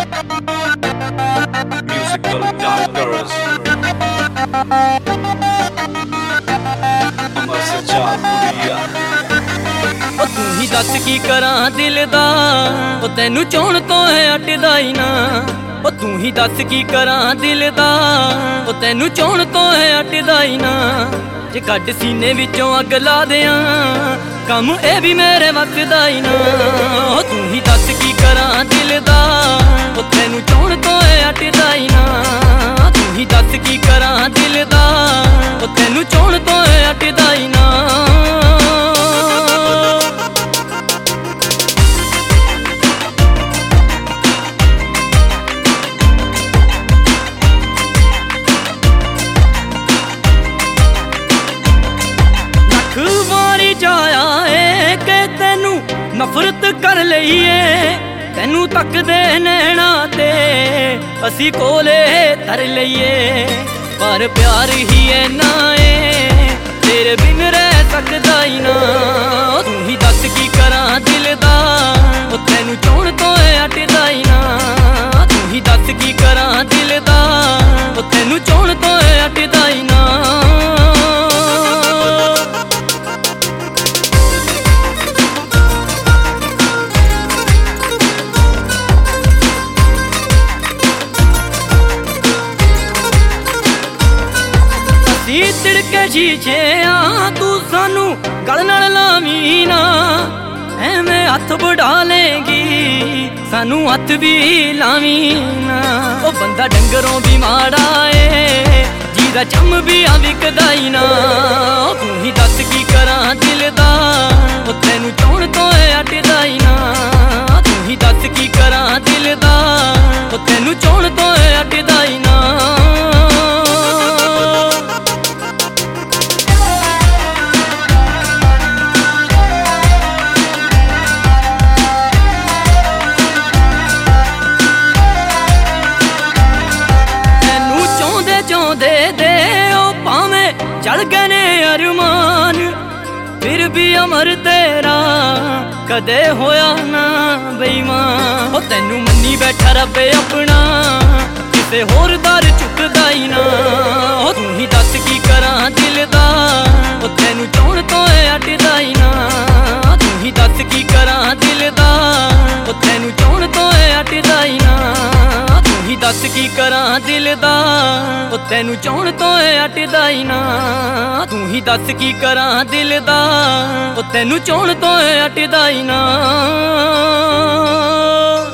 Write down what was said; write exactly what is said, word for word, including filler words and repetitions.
Musical Doctors अमर सजाद पुरिया ओ तू ही दस की करा दिल दा ओ तैनू चाहण तो है अटदा ही ना ओ तू ही दस की करा दिल दा ओ तैनू चाहण तो है अटदा ही ना जे कट सीने विचों अग ला दियां कम ए भी मेरे वक्त दा ही ना ओ तू ही दस की करा दिल दा ओ तैनू चाहण तो है अटदा ही ना तू ही दस की करा दिल दा ओ तैनू चाहण तो है अटदा ही ना नफरत कर लईए तैनू तकदे नैना ते असी कोले तर लईए पर प्यार ही है ना ए तेरे बिन रह सकदा ही ना तू ही दस की करा दिल दा ओ तैनू चाहण तो है अटदा ही ना तू ही दस की करा दिल दा ओ तैनू चाहण तो है अटदा ही ना तिड़के शीशे आ तू सानू गल नाल लावी ना एवें हथ बढ़ा लेगी सानू हथ भी लावी ना ओ बंदा डंगरों भी माड़ा ए जीदा चम भी आ विकदा ही ना तू ही दस की करा दिल दा ओ तैनू चाहण तो है अटदा ही ना तू ही दस की करा दिल दा ओ तैनू चाहण तो है अटदा ही ना चढ़ गए ने अरमान फिर भी अमर तेरा कदे होया ना बेईमान ओ तैनू मन्नी बैठा रब्बे अपना किसे होर दर चुकदा ही ना ओ तू ही दस की करा दिल दा ओ तैनू चाहण तो है अटदा ही ना तू ही दस की करा दिल दा ओ तैनू चाहण तो है अटदा ही ना तू ही दस की करा दिल दा ओ तैनू चाहण तो है अटदा ही ना तू ही दस की करा दिल दा ओ तैनू चाहण तो है अटदा ही ना।